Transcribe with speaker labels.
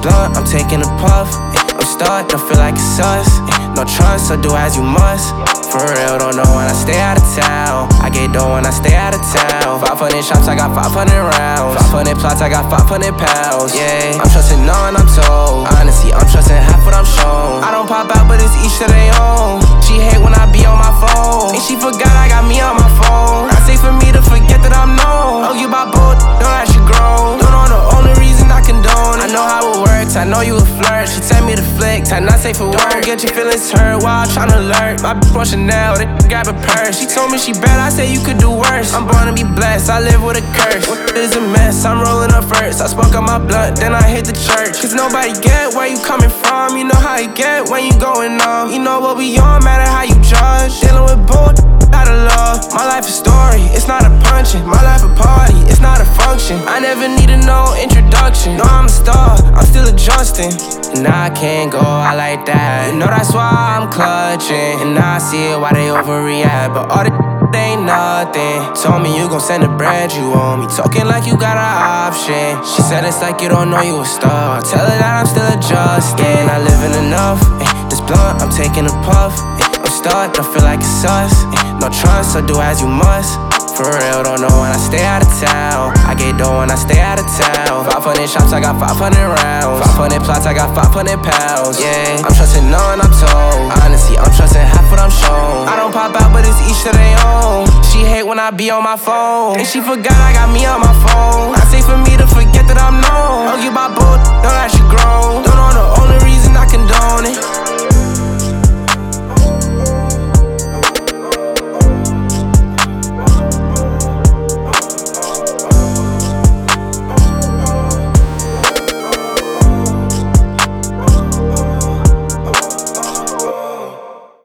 Speaker 1: blunt, I'm taking a puff. I'm stuck, don't feel like it's us. No trust, so do as you must. For real, don't know when I stay out of town. I get dough when I stay out of town. 500 shots, I got 500 rounds. 500 plots, I got 500 pounds. Yeah, I'm trusting none, I'm told. Honestly, I'm trusting half what I'm shown. I don't pop out, but it's each to their own. She hate when I be on my phone, and she forgot I got me on my phone. Not safe for me to forget that I'm known. Argue about both, know that she grown. Don't know the only reason I condone. I know how it works, I know you a flirt. She tell me to flex, I not safe for work. Don't get your feelings hurt while tryna alert. My bitch want Chanel, they grab a purse. She told me she bad, I said you could do worse. I'm born to be blessed, I live with a curse. What is a mess, I'm rolling up first. I smoke on my blunt, then I hit the church. Cause nobody get where you coming from. You know how you get when you going on. You know what we on, matter how you judge. Dealing with both out of love. My life a story, it's not a punching. My life a party, it's not a function. I never needed no introduction. No, I'm a star, I'm still adjusting. And I can't go out like that. You know that's why I'm clutching. And I see it why they overreact, but all the ain't nothing. Told me you gon' send a brand you on me, talking like you got an option. She said it's like you don't know you a star. Tell her that I'm still adjusting. Not living enough. This blunt, I'm taking a puff. I'm stuck, don't feel like it's us. No trust, so do as you must. For real, don't know when I stay out of town. I get dough when I stay out of town. 500 shots, I got 500 rounds. 500 plots, I got 500 pounds. Yeah, I'm trusting none, I'm told. Honestly, I'm trusting half what I'm shown. I don't pop out, but it's each to their own. She hate when I be on my phone, and she forgot I got me on my phone.